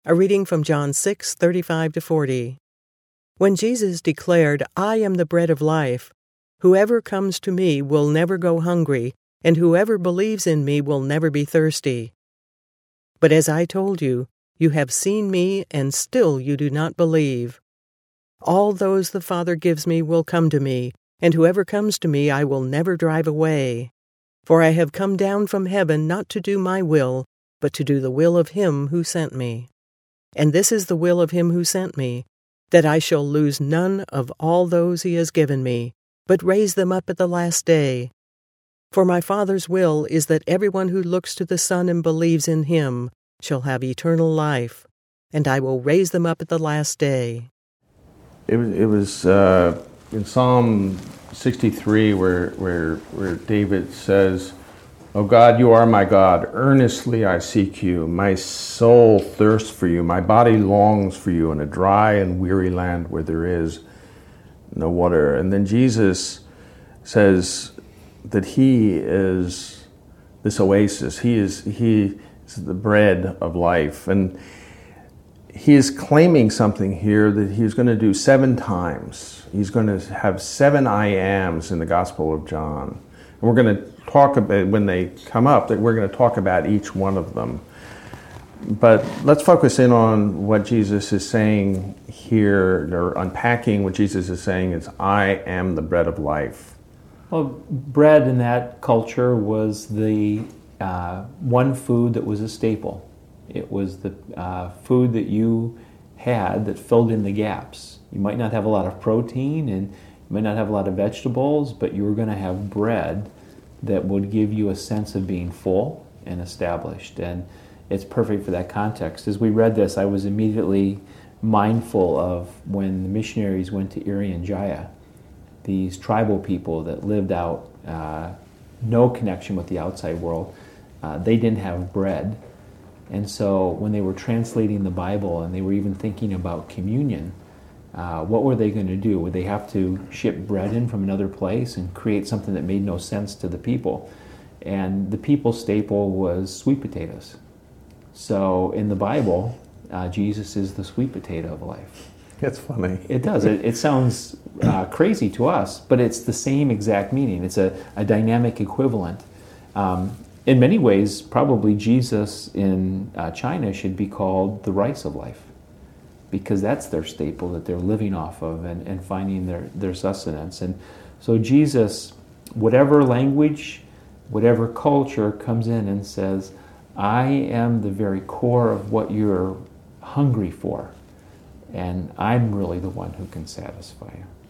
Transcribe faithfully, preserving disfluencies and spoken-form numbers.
A reading from John six thirty-five to forty. When Jesus declared, "I am the bread of life. Whoever comes to me will never go hungry, and whoever believes in me will never be thirsty. But as I told you, you have seen me, and still you do not believe. All those the Father gives me will come to me, and whoever comes to me I will never drive away. For I have come down from heaven not to do my will, but to do the will of him who sent me. And this is the will of him who sent me, that I shall lose none of all those he has given me, but raise them up at the last day. For my Father's will is that everyone who looks to the Son and believes in him shall have eternal life, and I will raise them up at the last day." It was, it was uh, in Psalm sixty-three where, where, where David says, "O God, you are my God. Earnestly I seek you. My soul thirsts for you. My body longs for you in a dry and weary land where there is no water." And then Jesus says that he is this oasis. He is, he is the bread of life. And he is claiming something here that he's going to do seven times. He's going to have seven I ams in the Gospel of John. And we're going to talk about, when they come up, that we're going to talk about each one of them. But let's focus in on what Jesus is saying here, or unpacking what Jesus is saying is, "I am the bread of life." Well, bread in that culture was the uh, one food that was a staple. It was the uh, food that you had that filled in the gaps. You might not have a lot of protein and you might not have a lot of vegetables, but you were going to have bread that would give you a sense of being full and established. And it's perfect for that context. As we read this, I was immediately mindful of when the missionaries went to Irian Jaya, these tribal people that lived out uh, no connection with the outside world. Uh, they didn't have bread. And so when they were translating the Bible and they were even thinking about communion, uh, what were they going to do? Would they have to ship bread in from another place and create something that made no sense to the people? And the people's staple was sweet potatoes. So in the Bible, uh, Jesus is the sweet potato of life. It's funny. It does. It, it sounds uh, crazy to us, but it's the same exact meaning. It's a, a dynamic equivalent. Um, In many ways, probably Jesus in uh, China should be called the rice of life, because that's their staple that they're living off of and, and finding their, their sustenance. And so Jesus, whatever language, whatever culture comes in and says, "I am the very core of what you're hungry for, and I'm really the one who can satisfy you."